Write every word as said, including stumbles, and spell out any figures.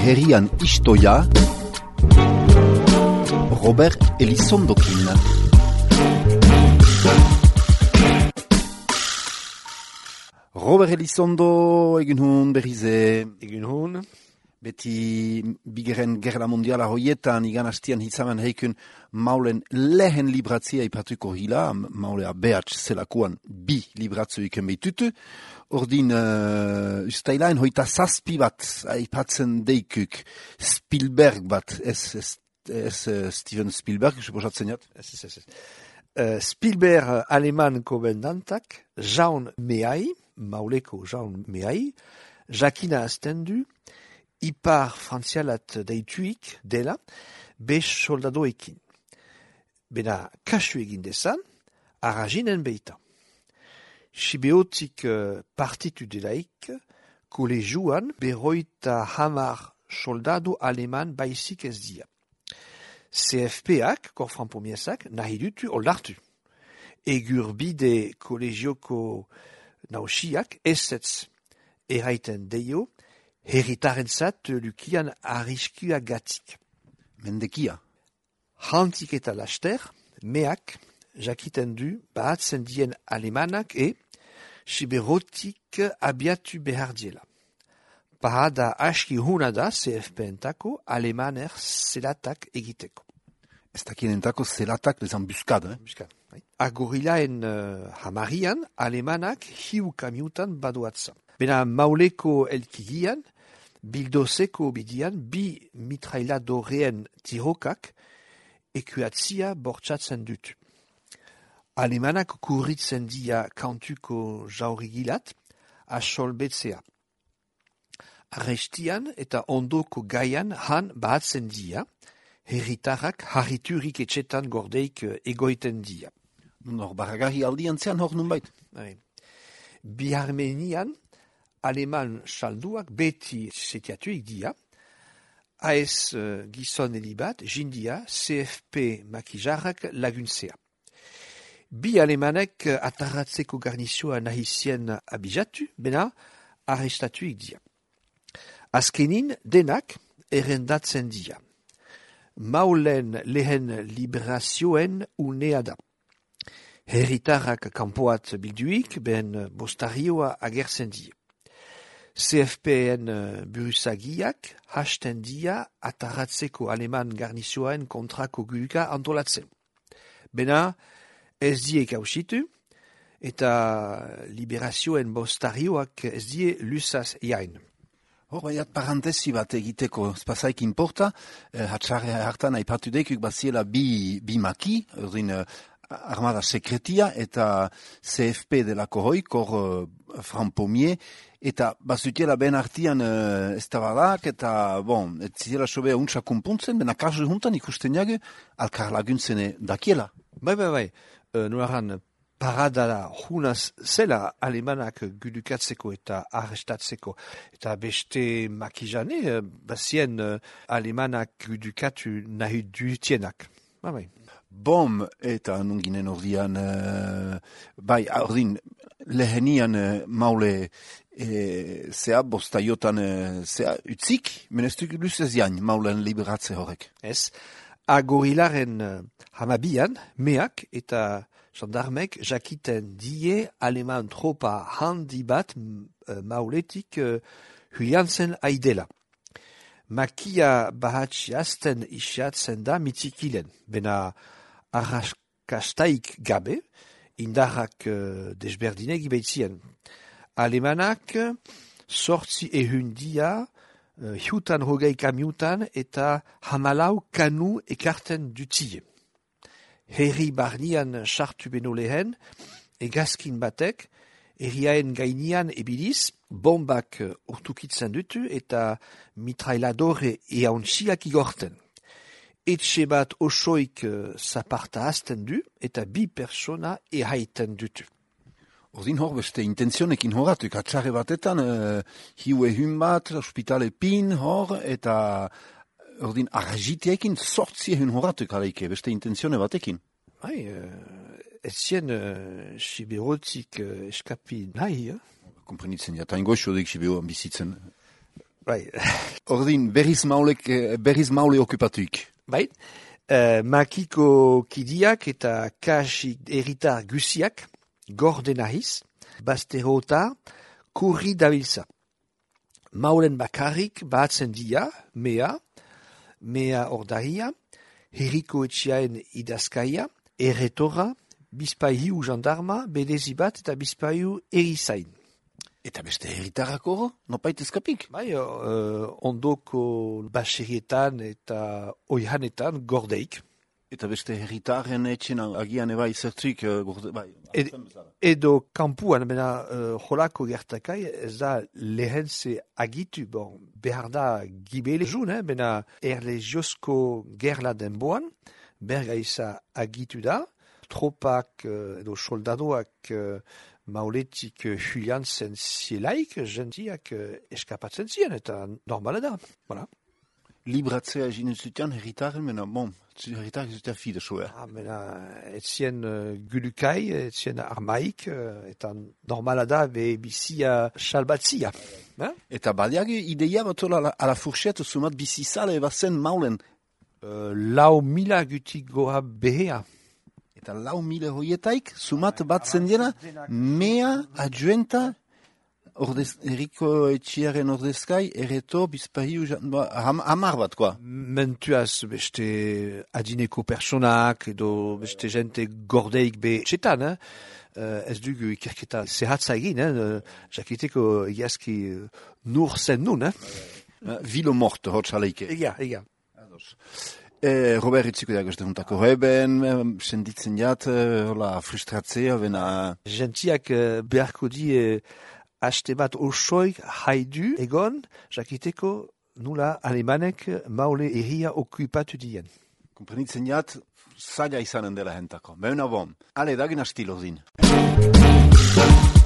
herrian istoia, Robert Elizondokin. Robert Elizondo, egin hun berrize. Egin hun. Beti bigeren gerla mundiala hoietan, igan hastian hitzaman heikun maulen lehen libratzia ipatuko hila, maulea behatz zelakuan bi libratzu iken behitutu. Ordin, uh, ustailaen hoita zazpi bat aipatzen deikuk Spielberg bat, ez, ez, ez uh, Steven Spielberg, suposatzen jat? Ez, ez, ez. Uh, Spielberg aleman komendantak, Jaun Mehai, mauleko Jaun Mehai, jakina aztendu, ipar frantzialat deituik dela, bes soldadoekin. Bena kasu egin dezan, arraginen beita. Sibeotik uh, partitu delaik, kolegiuan berroita hamar soldado aleman baizik ez dia. C F P-ak, korfran pomiesak, nahi dutu oldartu. Egur bide kolegioko nausiak ezetz eraiten deio, herritaren zat lukian arriskua gatik. Mendekia. Hantik eta laster, meak, jakiten du, bahatzen dien alemanak e, siberotik abiatu behar diela. Parada aski huna da C F P-entako alemaner zelatak egiteko. Ez dakienentako zelatak bezan buskad, eh? Buskad, bai. Agorilaen uh, hamarian, alemanak hiu kamiutan badoatza. Bena mauleko elkigian, bildozeko bidian, bi mitrailadoreen tirokak ekuatzia bortxatzen dutu. Alemanak kurritzen dia kantuko jaurigilat, asolbetzea. Arrestian eta ondoko gaian han bahatzen dia, herritarrak harriturik etxetan gordeik egoiten dia. Nor, barragarri aldian zean hor nun bait. Biharmenian, aleman salduak beti setiatuik dia, aez uh, gizon elibat, jindia, C F P makijarrak laguntzea. Bi alemanek atarratzeko garnizioa nahizien abijatu, bena arrestatuik dia. Azkenin, denak errendatzen dia. Maulen lehen liberazioen unea da. Herritarrak kanpoat bilduik, ben bostarioa agertzen dia. C F P-en buruzagiak hasten dia atarratzeko aleman garnizioen kontrako guuka antolatzen. Bena, ez die kausitu, eta liberazioen bostarioak ez die lusaz jain. Hor, baiat parantesi bat egiteko spazaik inporta, eh, hatxarre hartan aipatu dekuk baziela bi, bi maki, ordin eh, armada sekretia eta C F P delako hoik, hor eh, franpomier, eta bazutiela ben artian eh, ez tabadak, eta bon, ez zidela sobea untsa kumpuntzen, bena kasu juntan ikusten jagu, alkar laguntzene dakiela. Bai, bai, bai, uh, noaran parada da junaz zela alemanak gudukatzeko eta arrestatzeko. Eta beste makijane, uh, bazien uh, alemanak gudukatu nahi dutienak. Bai, bai. Bom, eta nunginen ordian, uh, bai, ordin, lehenian uh, maule e, zea, bostaiotan uh, zea, utzik, menestuk luzez jain, maulen liberatze horrek. Ez, agorilaren uh, hamabian, meak eta gendarmek jakiten die aleman tropa handi bat uh, mauletik uh, huiantzen aidela. Makia bahatxiazten isiatzen da mitikilen, bena arraskastaik gabe, indarrak uh, desberdinek ibeitzien. Alemanak sortzi ehundia uh, hiutan hogei kamiutan eta hamalau kanu ekarten dutie. Herri barnian sartu beno lehen, egazkin batek, herriaen gainian ebiliz, bombak urtukitzen dutu eta mitrailadore eauntziak igorten. Etxe bat osoik zaparta azten du eta bi persona ehaiten dutu. Ordin hor beste intenzionekin horatuk, atxarre batetan, uh, hiu ehun bat, ospitale pin hor, eta ordin argitiekin sortzi ehun horatuk aleike, beste intenzione batekin. Hai, uh, ez zien uh, siberotik uh, eskapi nahi, eh? Komprenitzen, ja, ta ingoxo dik siberoan bizitzen. bai. Ordin, berriz maulek, berriz maule okupatuik. Bai, uh, makiko kidiak eta kasik eritar guziak, gorde nahiz, bazterota, kurri dabiltza. Maulen bakarrik batzen dia, mea, mea ordaria, herriko etxiaen idazkaia, erretora, bizpaiu jandarma, bedezi bat eta bizpaiu erizain. Eta beste herritarako, nopait ezkapik? Bai, uh, ondoko baserietan eta oihanetan gordeik. Eta beste herritaren etxen agian ebai zertrik, uh, bai. Ed, edo kampuan, bena uh, jolako gertakai, ez da lehen ze agitu, bon, behar da gibele jun, eh, bena erlegiozko gerla denboan, bergaiza agitu da, tropak uh, edo soldadoak uh, mauletik uh, julian zen zielaik, gentiak uh, eskapatzen ziren, eta normala da, voilà. Libratzea egin zuten herritaren, mena, bon, herritaren zuten fide soa. Ah, mena, etzien uh, gulukai, etzien armaik, uh, eta normala da, be bizia salbatzia. Eh? Eta baliage ideia batola ala, ala furxet sumat bizizale bazen maulen. Uh, lau mila gutik goa behea. Eta lau mile hoietaik, sumat bat zendiena, mea adjuenta, ordez, eriko etxiaren ordezkai, erreto, bizpahiu, ham, hamar bat, koa. Mentuaz beste adineko personak, edo beste jente gordeik be txetan, eh? Uh, ez dugu ikerketa zehatza egin, eh? Jakiteko egiazki uh, nur zen nun, eh? Uh, Vilo mort, hot xaleike. Egia, egia. E, Robert itziko da gazteruntako heben, senditzen jat, hola, frustratzea, bena... Gentiak uh, beharko di uh, haste bat osoik haidu egon, jakiteko nula alemanek maule erria okupatu dien. Komprenitzen jat, zaila izanen dela hentako. Beuna bom. Ale, dagin astilo din.